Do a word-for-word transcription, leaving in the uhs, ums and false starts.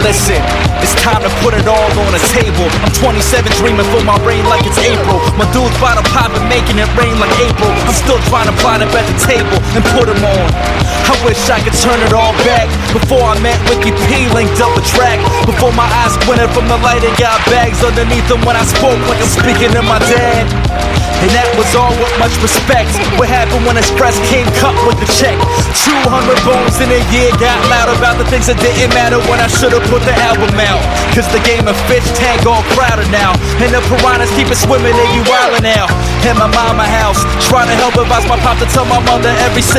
listen, it's time to put it all on the table. I'm twenty-seven dreaming for my brain like it's April. My dude's bottle popping, making it rain like April. I'm still trying to plot up at the table and put them on. I wish I could turn it all back. Before I met Wiki P, linked up a track. Before my eyes squinted from the light and got bags underneath them when I spoke like I'm speaking to my dad. And that was all with much respect. What happened when Express came cut with the check? two hundred bones in a year got loud about the things that didn't matter when I should've put the album out. Cause the game of fish tank all crowded now, and the piranhas keep it swimming, they be wildin' now. In my mama house, trying to help advise my pop to tell my mother every single